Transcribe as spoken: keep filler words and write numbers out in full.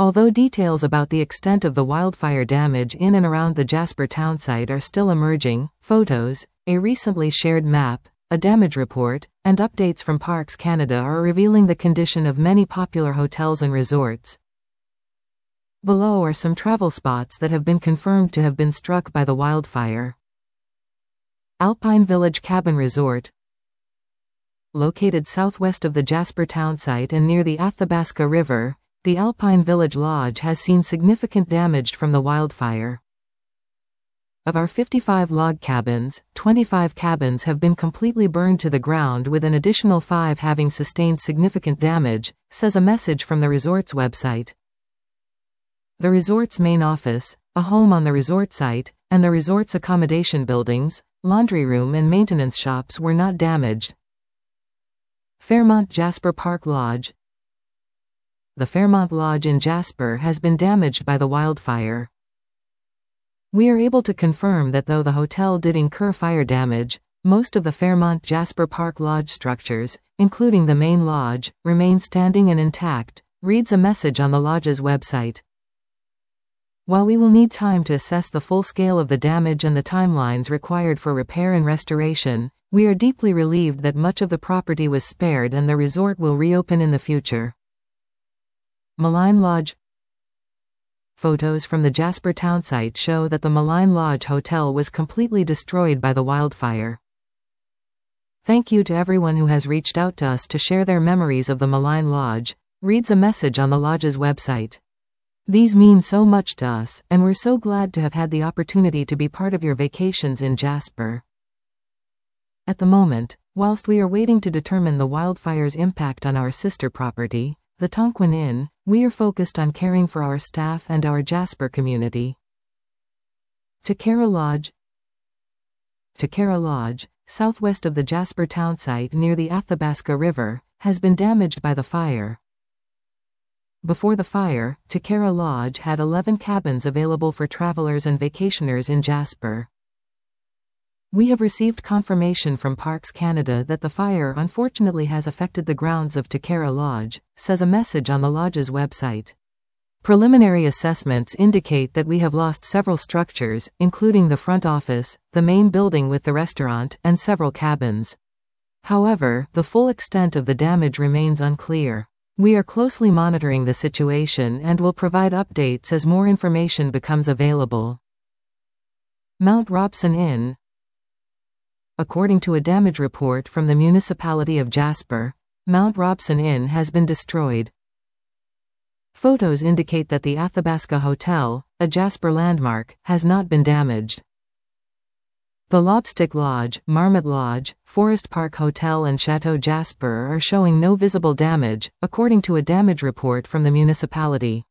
Although details about the extent of the wildfire damage in and around the Jasper townsite are still emerging, photos, a recently shared map, a damage report, and updates from Parks Canada are revealing the condition of many popular hotels and resorts. Below are some travel spots that have been confirmed to have been struck by the wildfire. Alpine Village Cabin Resort, located southwest of the Jasper townsite and near the Athabasca River, the Alpine Village Lodge has seen significant damage from the wildfire. Of our fifty-five log cabins, twenty-five cabins have been completely burned to the ground, with an additional five having sustained significant damage, says a message from the resort's website. The resort's main office, a home on the resort site, and the resort's accommodation buildings, laundry room and maintenance shops were not damaged. Fairmont Jasper Park Lodge. The Fairmont Lodge in Jasper has been damaged by the wildfire. We are able to confirm that though the hotel did incur fire damage, most of the Fairmont Jasper Park Lodge structures, including the main lodge, remain standing and intact, reads a message on the lodge's website. While we will need time to assess the full scale of the damage and the timelines required for repair and restoration, we are deeply relieved that much of the property was spared and the resort will reopen in the future. Malign Lodge. Photos from the Jasper townsite show that the Malign Lodge Hotel was completely destroyed by the wildfire. Thank you to everyone who has reached out to us to share their memories of the Malign Lodge, reads a message on the lodge's website. These mean so much to us, and we're so glad to have had the opportunity to be part of your vacations in Jasper. At the moment, whilst we are waiting to determine the wildfire's impact on our sister property, the Tonquin Inn, we are focused on caring for our staff and our Jasper community. Takara Lodge. Takara Lodge, southwest of the Jasper townsite near the Athabasca River, has been damaged by the fire. Before the fire, Takara Lodge had eleven cabins available for travelers and vacationers in Jasper. We have received confirmation from Parks Canada that the fire unfortunately has affected the grounds of Takara Lodge, says a message on the lodge's website. Preliminary assessments indicate that we have lost several structures, including the front office, the main building with the restaurant, and several cabins. However, the full extent of the damage remains unclear. We are closely monitoring the situation and will provide updates as more information becomes available. Mount Robson Inn. According to a damage report from the municipality of Jasper, Mount Robson Inn has been destroyed. Photos indicate that the Athabasca Hotel, a Jasper landmark, has not been damaged. The Lobstick Lodge, Marmot Lodge, Forest Park Hotel and Chateau Jasper are showing no visible damage, according to a damage report from the municipality.